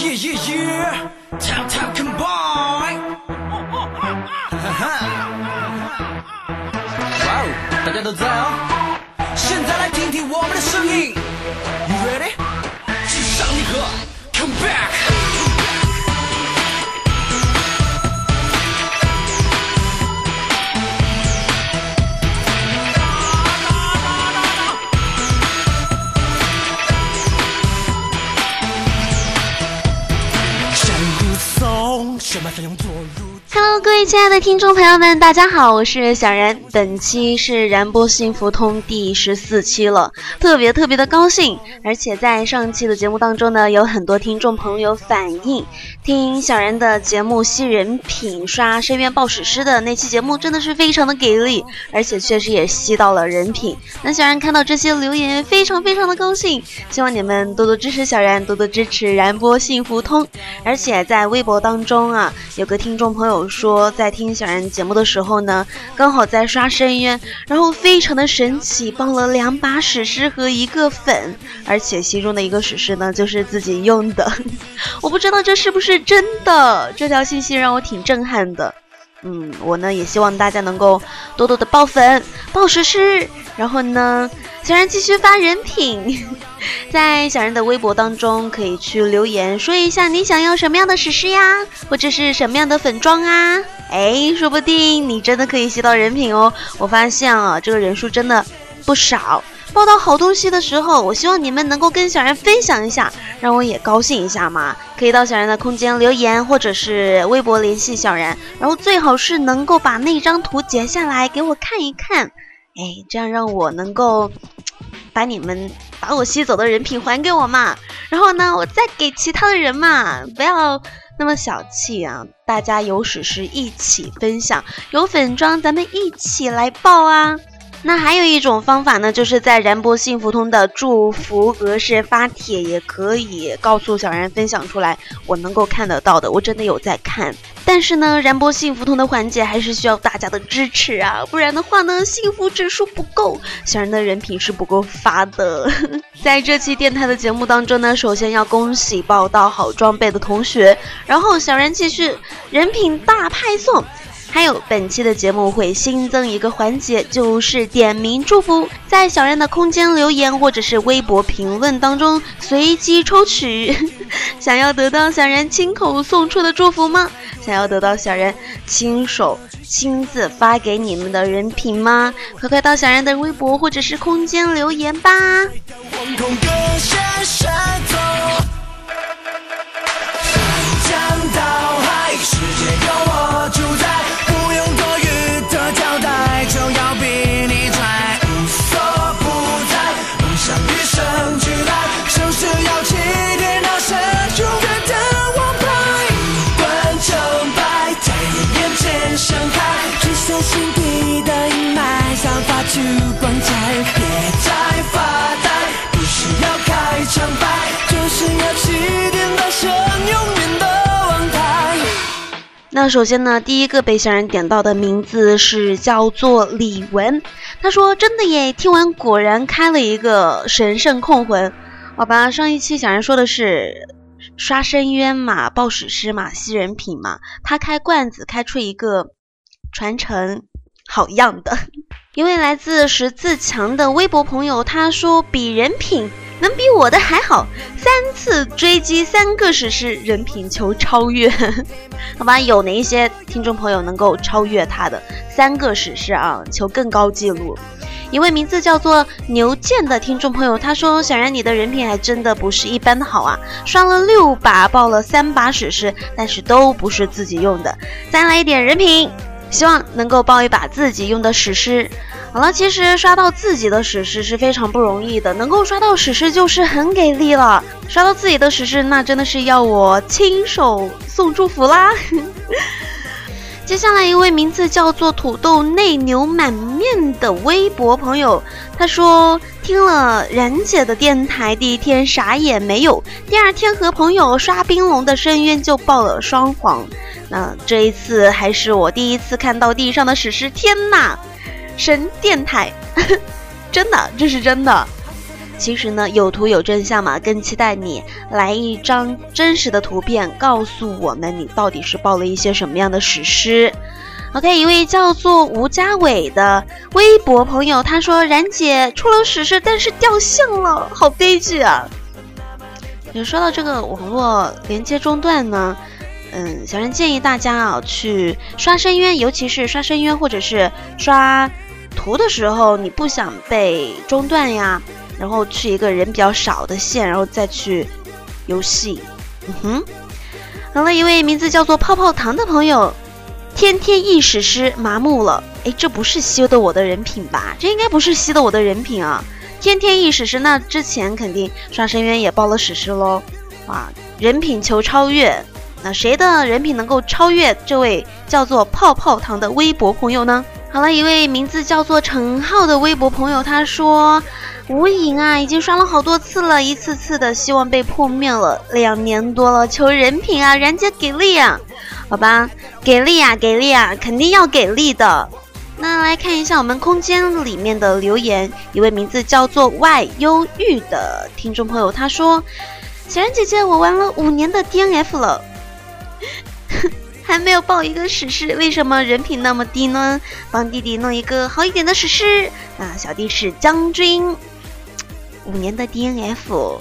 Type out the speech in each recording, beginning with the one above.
Top combine。哇哦，大家都在哦。现在来听听我们的声音 ，You ready？ 去上你课 ，Come back。 Hello， 各位亲爱的听众朋友们，大家好，我是小然。本期是燃波幸福通第14期了，特别的高兴。而且在上期的节目当中呢，有很多听众朋友反映，听小然的节目吸人品、刷深渊报史诗的那期节目真的是非常的给力，而且确实也吸到了人品。那小然看到这些留言非常的高兴，希望你们多多支持小然，多多支持燃波幸福通。而且在微博当中啊，有个听众朋友说，在听小然节目的时候呢，刚好在刷深渊，然后非常的神奇，爆了2把史诗和1个粉，而且其中的1个史诗呢就是自己用的。我不知道这是不是真的，这条信息让我挺震撼的。我呢也希望大家能够多多的爆粉、爆史诗，然后呢小然继续发人品。在小然的微博当中可以去留言说一下你想要什么样的史诗呀，或者是什么样的粉妆啊，说不定你真的可以吸到人品哦。我发现啊，这个人数真的不少，报道好东西的时候，我希望你们能够跟小然分享一下，让我也高兴一下嘛。可以到小然的空间留言，或者是微博联系小然，然后最好是能够把那张图截下来给我看一看，这样让我能够把我吸走的人品还给我嘛，然后呢我再给其他的人嘛，不要那么小气啊！大家有史诗一起分享，有粉妆咱们一起来爆啊！那还有一种方法呢，就是在燃波幸福通的祝福格式发帖，也可以告诉小然分享出来，我能够看得到的，我真的有在看。但是呢，燃波幸福通的环节还是需要大家的支持啊，不然的话呢，幸福指数不够，小然的人品是不够发的。在这期电台的节目当中呢，首先要恭喜报到好装备的同学，然后小然继续人品大派送。还有本期的节目会新增一个环节，就是点名祝福，在小然的空间留言或者是微博评论当中随机抽取。想要得到小然亲口送出的祝福吗？想要得到小然亲自发给你们的人品吗？快到小然的微博或者是空间留言吧。 去光彩，别再发呆，不是要开场白，就是要起点大声永远的望台。 那首先呢，第一个被小然点到的名字是叫做李文，他说真的耶，听完果然开了一个神圣控魂。好吧，上一期小然说的是刷深渊嘛，报史诗嘛，吸人品嘛，他开罐子开出一个传承好样的。一位来自十字强的微博朋友，他说比人品能比我的还好，3次追击3个史诗，人品求超越。好吧，有哪一些听众朋友能够超越他的3个史诗啊，求更高纪录。一位名字叫做牛健的听众朋友，他说小然你的人品还真的不是一般的好啊，刷了6把，报了3把史诗，但是都不是自己用的，再来一点人品，希望能够报一把自己用的史诗。好了，其实刷到自己的史诗是非常不容易的，能够刷到史诗就是很给力了，刷到自己的史诗那真的是要我亲手送祝福啦。接下来一位名字叫做土豆内牛满面的微博朋友，他说听了然姐的电台，第一天啥也没有，第二天和朋友刷冰龙的深渊就爆了双黄，那这一次还是我第一次看到地上的史诗，天哪，神电台真的，这是真的。 其实呢有图有真相嘛，更期待你来一张真实的图片，告诉我们你到底是报了一些什么样的史诗。OK， 一位叫做吴家伟的微博朋友他说，冉姐出了史诗但是掉线了，好悲剧啊。也说到这个网络连接中断呢，小冉建议大家啊去刷深渊，尤其是刷深渊或者是刷图的时候，你不想被中断呀，然后去一个人比较少的线，然后再去游戏。好了，一位名字叫做泡泡糖的朋友，天天忆史诗麻木了。这不是吸的我的人品吧？这应该不是吸的我的人品啊。天天忆史诗，那之前肯定刷深渊也报了史诗咯。哇，人品求超越，那谁的人品能够超越这位叫做泡泡糖的微博朋友呢？好了，一位名字叫做陈浩的微博朋友他说，无影啊已经刷了好多次了，一次次的希望被破灭了，2年多了，求人品啊，冉姐给力啊。好吧，给力啊给力啊，肯定要给力的。那来看一下我们空间里面的留言，一位名字叫做外忧郁的听众朋友他说，小冉姐姐我玩了5年的 DNF 了还没有报一个史诗，为什么人品那么低呢？帮弟弟弄一个好一点的史诗。那小弟是将军，5年的 DNF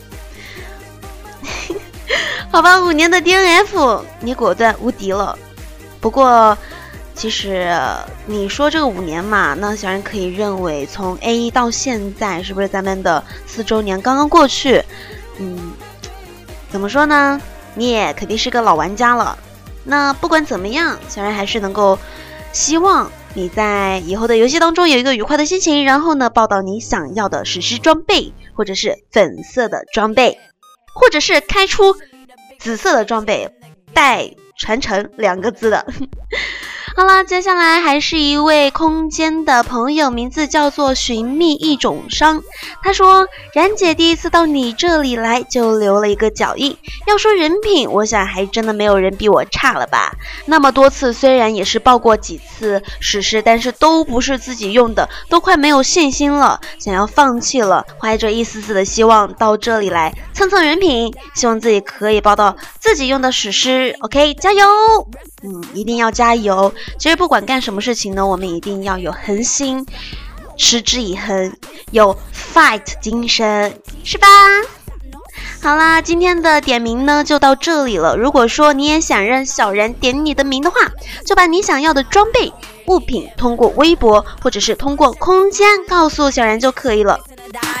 好吧，5年的 DNF 你果断无敌了。不过其实你说这个5年嘛，那小冉可以认为从 A1 到现在，是不是咱们的4周年刚刚过去，怎么说呢，你也肯定是个老玩家了。那不管怎么样，小冉还是能够希望你在以后的游戏当中有一个愉快的心情，然后呢报到你想要的史诗装备，或者是粉色的装备，或者是开出紫色的装备带传承2个字的好了，接下来还是一位空间的朋友，名字叫做寻觅一种伤。他说，冉姐第一次到你这里来就留了一个脚印，要说人品，我想还真的没有人比我差了吧。那么多次，虽然也是报过几次史诗，但是都不是自己用的，都快没有信心了，想要放弃了，怀着一丝丝的希望到这里来蹭蹭人品，希望自己可以报到自己用的史诗。 OK， 加油，一定要加油。其实不管干什么事情呢，我们一定要有恒心，持之以恒，有 fight 精神，是吧？好啦，今天的点名呢就到这里了。如果说你也想让小冉点你的名的话，就把你想要的装备物品通过微博或者是通过空间告诉小冉就可以了。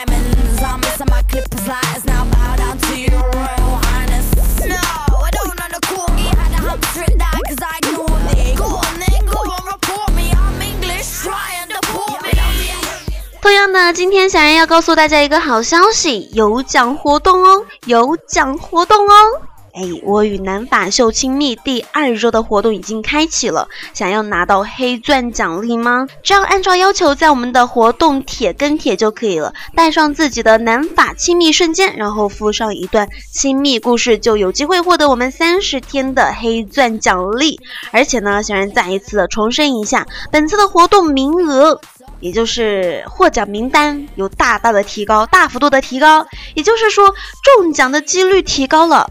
同样的，今天小冉要告诉大家一个好消息，有奖活动哦，有奖活动哦！我与南法秀亲密第2周的活动已经开启了，想要拿到黑钻奖励吗？只要按照要求在我们的活动帖跟帖就可以了，带上自己的南法亲密瞬间，然后附上一段亲密故事，就有机会获得我们30天的黑钻奖励。而且呢，小冉再一次的重申一下，本次的活动名额，也就是获奖名单有大大的提高，大幅度的提高，也就是说中奖的几率提高了。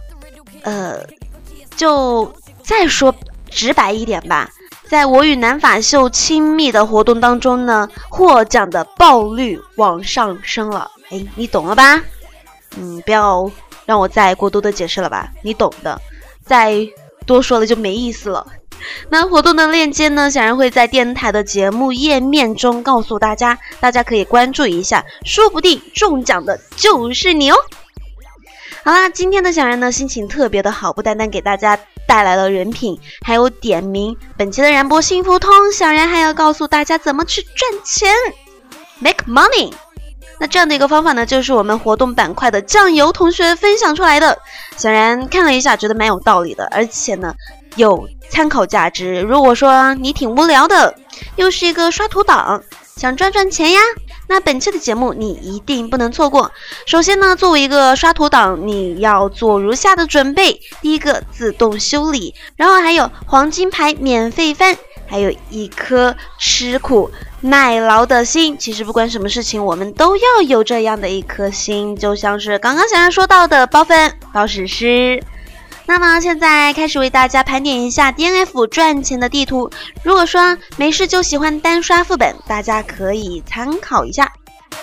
就再说直白一点吧，在我与南法秀亲密的活动当中呢，获奖的爆率往上升了。你懂了吧？不要让我再过多的解释了吧，你懂的，再多说了就没意思了。那活动的链接呢，小冉会在电台的节目页面中告诉大家，大家可以关注一下，说不定中奖的就是你哦。好啦，今天的小冉呢心情特别的好，不单单给大家带来了人品，还有点名本期的燃播幸福通，小冉还要告诉大家怎么去赚钱 make money。 那这样的一个方法呢，就是我们活动板块的酱油同学分享出来的，小冉看了一下觉得蛮有道理的，而且呢有参考价值。如果说你挺无聊的，又是一个刷图党，想赚赚钱呀，那本期的节目你一定不能错过。首先呢，作为一个刷图党，你要做如下的准备：第一个，自动修理，然后还有黄金牌免费翻， 还有一颗吃苦耐劳的心。其实不管什么事情，我们都要有这样的一颗心，就像是刚刚小然说到的包粉、包史诗。那么现在开始为大家盘点一下 DNF 赚钱的地图。如果说没事就喜欢单刷副本，大家可以参考一下。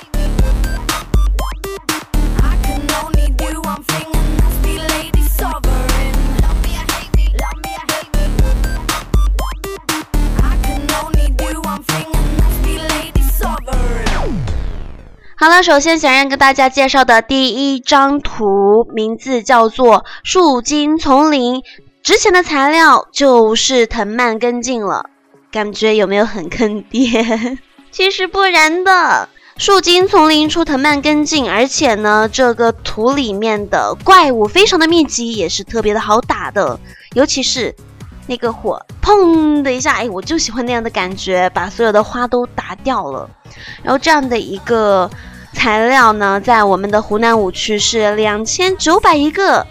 好了，首先想跟大家介绍的第一张图名字叫做树精丛林，值钱的材料就是藤蔓根茎了，感觉有没有很坑爹？其实不然的，树精丛林出藤蔓根茎，而且呢这个图里面的怪物非常的密集，也是特别的好打的，尤其是那个火砰的一下，我就喜欢那样的感觉，把所有的花都打掉了。然后这样的一个材料呢，在我们的湖南5区是2900一个。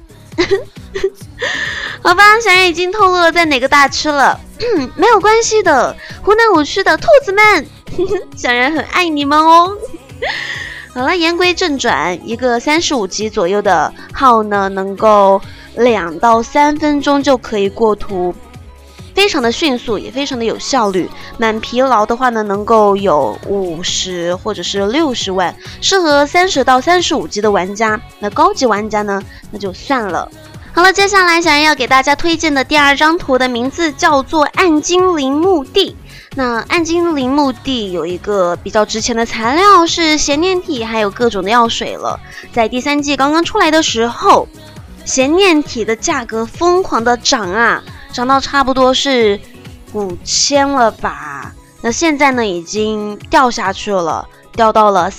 好吧，小然已经透露了在哪个大区了。没有关系的，湖南5区的兔子们，小然很爱你们哦。好了，言归正传，一个35级左右的号呢，能够2到3分钟就可以过图，非常的迅速，也非常的有效率。满疲劳的话呢，能够有50或者是60万，适合30到35级的玩家。那高级玩家呢，那就算了。好了，接下来小然要给大家推荐的第二张图的名字叫做暗精灵墓地。那暗精灵墓地有一个比较值钱的材料是咸念体，还有各种的药水了。在第3季刚刚出来的时候，咸念体的价格疯狂的涨啊，涨到差不多是5000了吧。那现在呢已经掉下去了，掉到了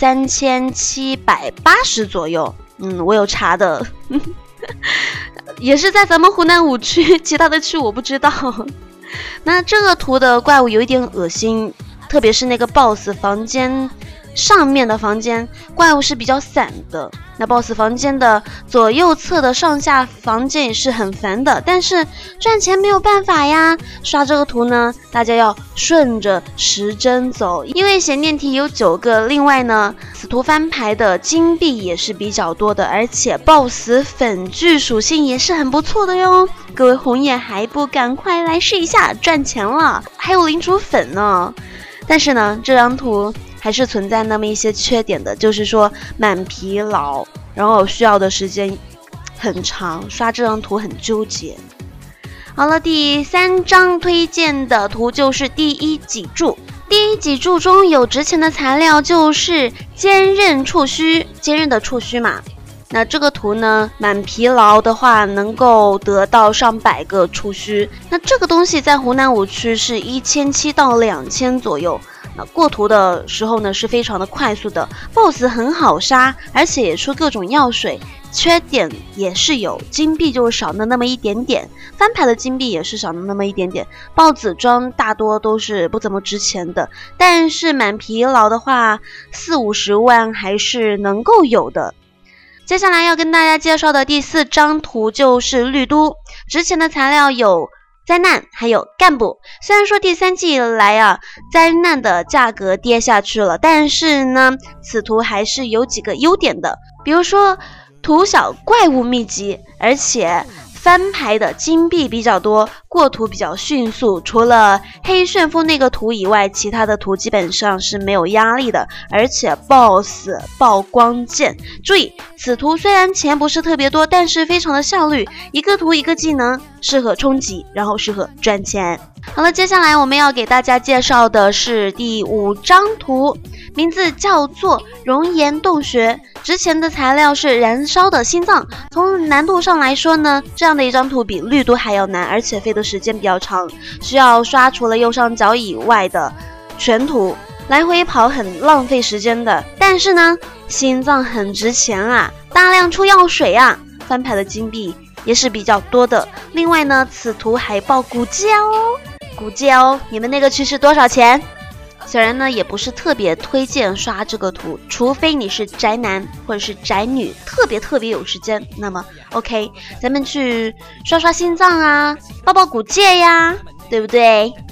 3780左右。我有查的。也是在咱们湖南5区，其他的区我不知道。那这个图的怪物有一点恶心，特别是那个 BOSS 房间上面的房间怪物是比较散的，那 BOSS 房间的左右侧的上下房间也是很烦的，但是赚钱没有办法呀。刷这个图呢，大家要顺着时针走，因为咸念体有9个，另外呢此图翻牌的金币也是比较多的，而且 BOSS 粉具属性也是很不错的哟。各位红眼还不赶快来试一下，赚钱了，还有领主粉呢。但是呢这张图还是存在那么一些缺点的，就是说满疲劳，然后需要的时间很长，刷这张图很纠结。好了，第3张推荐的图就是第一脊柱。第一脊柱中有值钱的材料就是坚韧触须，坚韧的触须嘛。那这个图呢，满疲劳的话能够得到上百个触须，那这个东西在湖南5区是1700到2000左右。那过图的时候呢是非常的快速的， BOSS 很好杀，而且也出各种药水。缺点也是有，金币就少了那么一点点，翻牌的金币也是少了那么一点点，豹子装大多都是不怎么值钱的，但是满疲劳的话40-50万还是能够有的。接下来要跟大家介绍的第4张图就是绿都，值钱的材料有灾难还有干部。虽然说第3季以来啊，灾难的价格跌下去了，但是呢此图还是有几个优点的，比如说图小怪物密集，而且翻牌的金币比较多，过图比较迅速。除了黑旋风那个图以外，其他的图基本上是没有压力的，而且 BOSS 曝光键。注意，此图虽然钱不是特别多，但是非常的效率，一个图一个技能，适合冲击，然后适合赚钱。好了，接下来我们要给大家介绍的是第5张图，名字叫做熔岩洞穴。值钱的材料是燃烧的心脏。从难度上来说呢，这样的一张图比绿都还要难，而且费的时间比较长，需要刷除了右上角以外的全图，来回跑很浪费时间的。但是呢心脏很值钱啊，大量出药水啊，翻牌的金币也是比较多的。另外呢此图还爆骨胶，骨胶你们那个区是多少钱？小然呢也不是特别推荐刷这个图，除非你是宅男或者是宅女，特别有时间，那么 OK， 咱们去刷刷心脏啊，爆爆骨戒呀，对不对？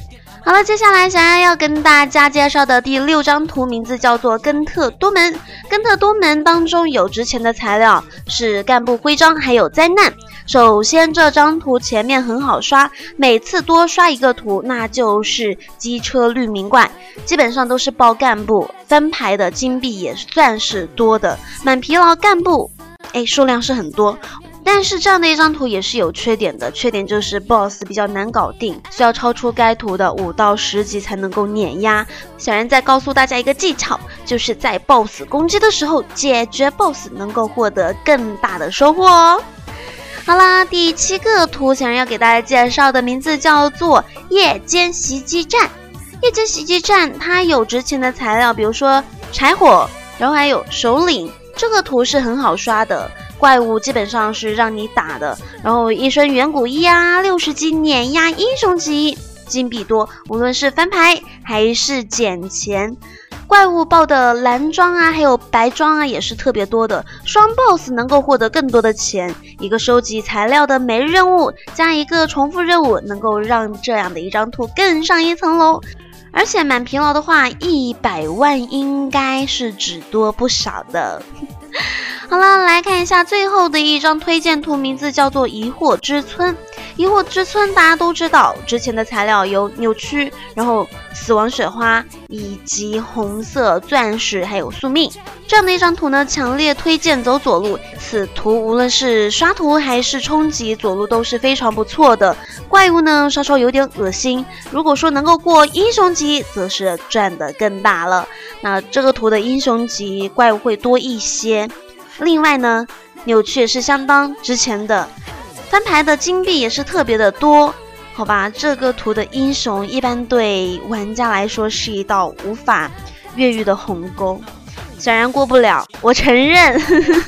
好了，接下来小然要跟大家介绍的第6张图名字叫做根特多门。根特多门当中有值钱的材料是干部徽章还有灾难。首先这张图前面很好刷，每次多刷一个图那就是机车绿名怪，基本上都是报干部，翻牌的金币也算是多的，满疲劳干部数量是很多。但是这样的一张图也是有缺点的，缺点就是 BOSS 比较难搞定，需要超出该图的5到10级才能够碾压。小然再告诉大家一个技巧，就是在 BOSS 攻击的时候解决 BOSS， 能够获得更大的收获哦。好啦，第7个图小然要给大家介绍的名字叫做夜间袭击战。夜间袭击战它有值钱的材料，比如说柴火，然后还有首领。这个图是很好刷的，怪物基本上是让你打的，然后一身远古衣啊，60级碾压英雄级，金币多，无论是翻牌还是捡钱。怪物报的蓝装啊还有白装啊也是特别多的，双 BOSS 能够获得更多的钱，一个收集材料的每日任务加一个重复任务，能够让这样的一张图更上一层楼。而且满疲劳的话100万应该是只多不少的。好了，来看一下最后的一张推荐图，名字叫做疑惑之村。疑惑之村大家都知道，之前的材料有扭曲，然后死亡雪花以及红色钻石还有宿命。这样的一张图呢，强烈推荐走左路，此图无论是刷图还是冲击，左路都是非常不错的。怪物呢稍稍有点恶心，如果说能够过英雄级则是赚得更大了。那这个图的英雄级怪物会多一些，另外呢扭曲也是相当值钱的，翻牌的金币也是特别的多。好吧，这个图的英雄一般对玩家来说是一道无法越狱的鸿沟，虽然过不了，我承认。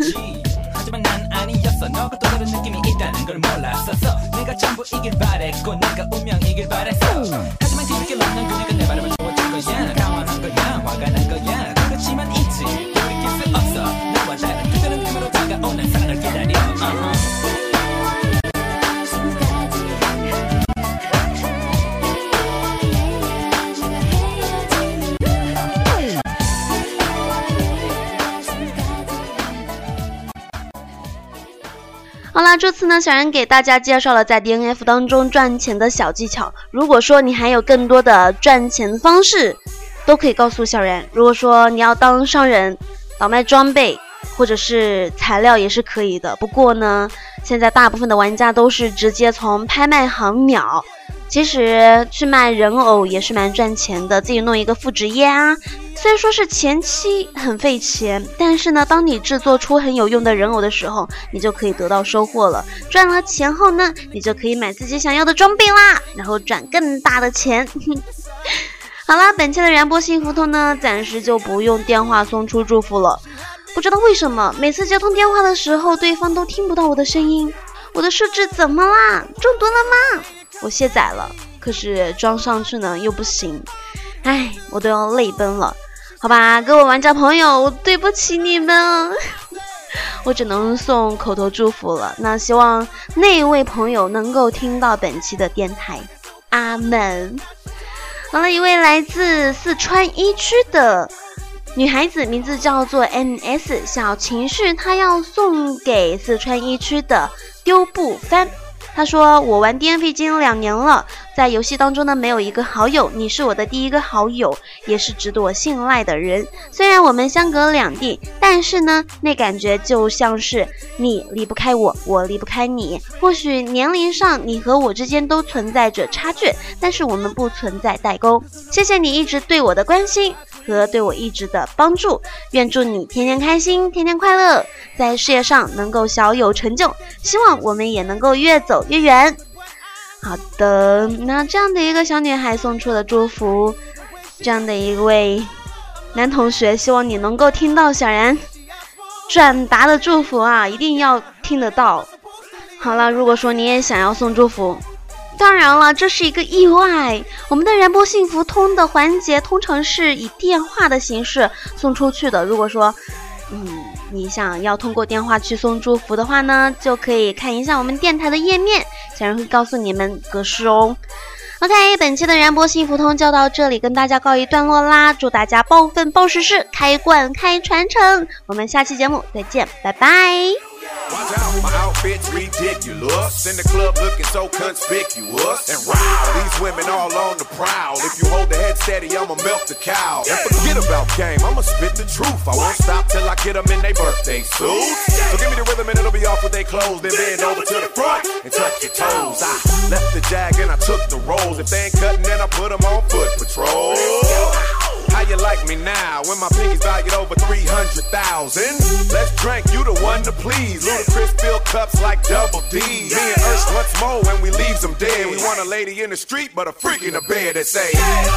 好啦，这次呢小然给大家介绍了在 DNF 当中赚钱的小技巧，如果说你还有更多的赚钱方式都可以告诉小然。如果说你要当商人倒卖装备或者是材料也是可以的，不过呢现在大部分的玩家都是直接从拍卖行秒，其实去卖人偶也是蛮赚钱的，自己弄一个副职业啊，虽然说是前期很费钱，但是呢当你制作出很有用的人偶的时候，你就可以得到收获了。赚了钱后呢，你就可以买自己想要的装备啦，然后赚更大的钱。好啦，本期的燃波幸福通呢暂时就不用电话送出祝福了。不知道为什么每次接通电话的时候对方都听不到我的声音，我的设置怎么啦？中毒了吗？我卸载了，可是装上去呢又不行，我都要泪奔了。好吧，各位玩家朋友，对不起你们，我只能送口头祝福了。那希望那位朋友能够听到本期的电台，阿门。好了，一位来自四川一区的女孩子，名字叫做 NS 小情绪，她要送给四川一区的丢不翻。他说，我玩 DNF 已经2年了，在游戏当中呢没有一个好友，你是我的第一个好友，也是值得我信赖的人。虽然我们相隔2地，但是呢那感觉就像是你离不开我，我离不开你。或许年龄上你和我之间都存在着差距，但是我们不存在代沟。谢谢你一直对我的关心和对我一直的帮助，愿祝你天天开心，天天快乐，在事业上能够小有成就，希望我们也能够越走越远。好的，那这样的一个小女孩送出了祝福，这样的一位男同学，希望你能够听到小然转达的祝福啊，一定要听得到。好了，如果说你也想要送祝福，当然了，这是一个意外，我们的燃波幸福通的环节通常是以电话的形式送出去的。如果说你想要通过电话去送祝福的话呢，就可以看一下我们电台的页面，小然会告诉你们格式哦。 OK， 本期的燃波幸福通就到这里，跟大家告一段落啦！祝大家爆粉爆实事，开罐开传承！我们下期节目再见，拜拜。 Watch out, my outfit's ridiculous. In the club looking so conspicuous. And wow, these women all on the prowl. If you hold the head steady, I'ma milk the cow. And forget about game, I'ma spit the truth. I won't stop till I get them in their birthday suits. So give me the rhythm and it'll be off with their clothes. Then bend over to the front and touch your toes. I left the jag and I took the rolls. If they ain't cutting, then I put them on foot patrol. How you like me now when my pinky's valued over 300,000? Let's drink, you the one to please. Ludacris fill cups like Double D. Me and Ursh once more when we leaves them dead. We want a lady in the street, but a freak in the bed that say,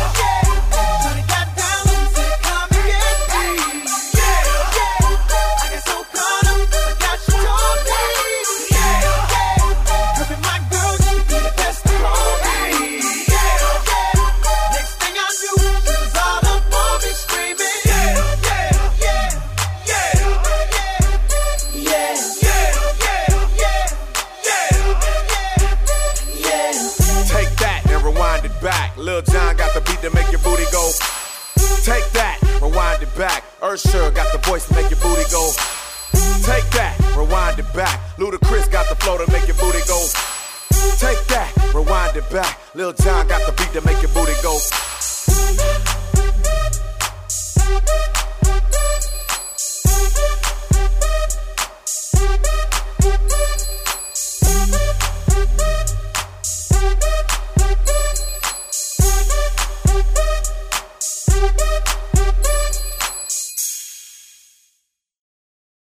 Lil Jon got the beat to make your booty go. Take that, rewind it back. Usher got the voice to make your booty go. Take that, rewind it back. Ludacris got the flow to make your booty go. Take that, rewind it back. Lil Jon got the beat to make your booty go.